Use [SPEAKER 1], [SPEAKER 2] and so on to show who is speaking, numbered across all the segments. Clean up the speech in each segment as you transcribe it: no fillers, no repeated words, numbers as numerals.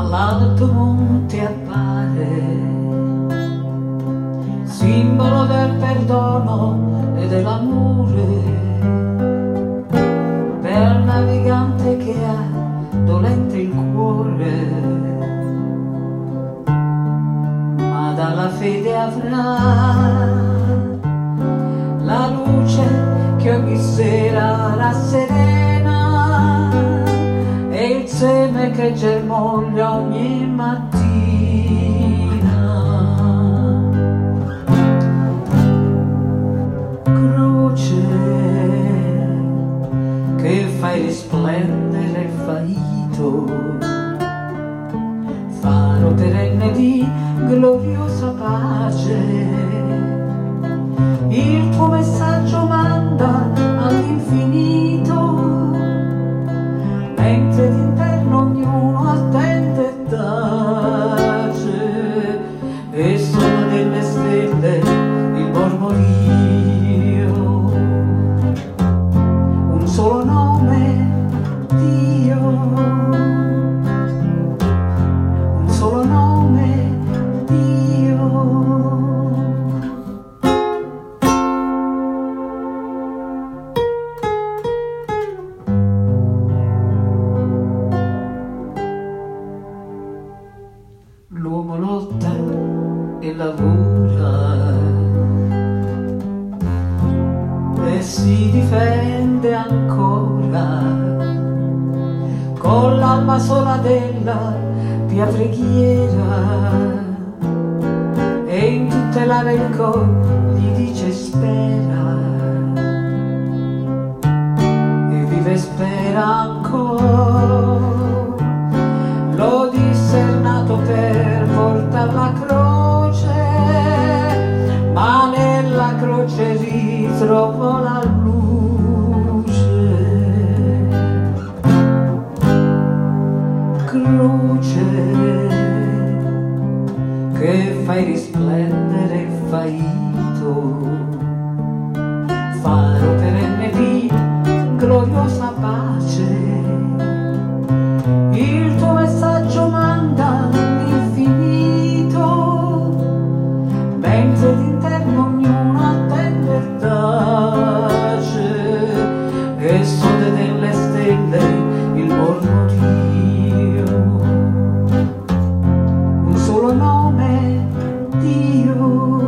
[SPEAKER 1] dall'alto monte appare, simbolo del perdono e dell'amore, per navigante che ha dolente il cuore, ma dalla fede avrà la luce che ogni sera rasserena e il seme che germoglia ogni mattina. Croce che fai risplendere il faito, faro perenne di gloriosa pace, il tuo messaggio manda all'infinito, mentre d'interno ognuno attende e tace, e sono delle stelle il mormorio, un solo nome, Dio, un solo nome, Dio. L'uomo lotta e lavora e si difende ancora con l'alma sola della pia preghiera, e in tutte l'area il cor gli dice spera, e vive e spera ancora. Lo dissernato per portar la croce, ma nella croce ritrovo la luce. Croce che fai risplendere il faito, faro perenne di gloriosa pace, il tuo messaggio manda all'infinito, mentre d'interno ognuno attende e tace, e sode delle stelle il mormorio, un solo nome, Dio,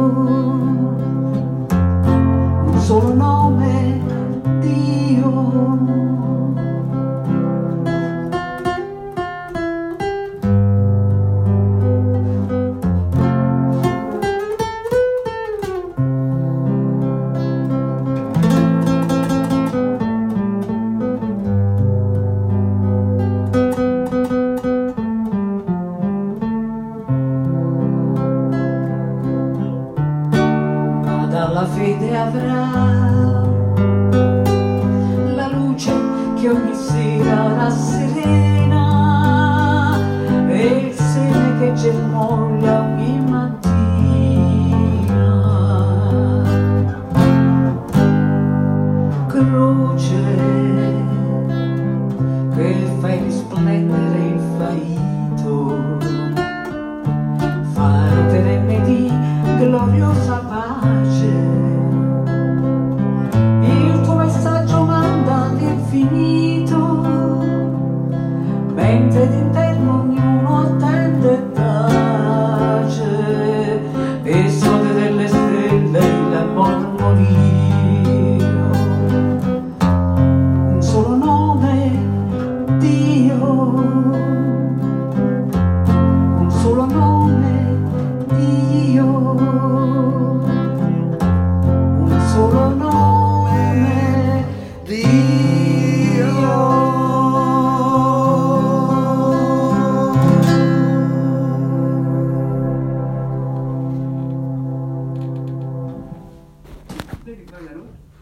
[SPEAKER 1] un solo nome, Dio. La fede avrà la luce che ogni sera rasserena e il seme che germoglia ogni mattina. Croce che fai risplendere il faito, faro perenne di gloriosa pace, il tuo messaggio manda all'infinito, mentre d'interno ognuno attende e tace, e sode delle stelle il mormorio, un solo nome, Dio, un solo nome, Dio, un solo nome, Dio. Vedi,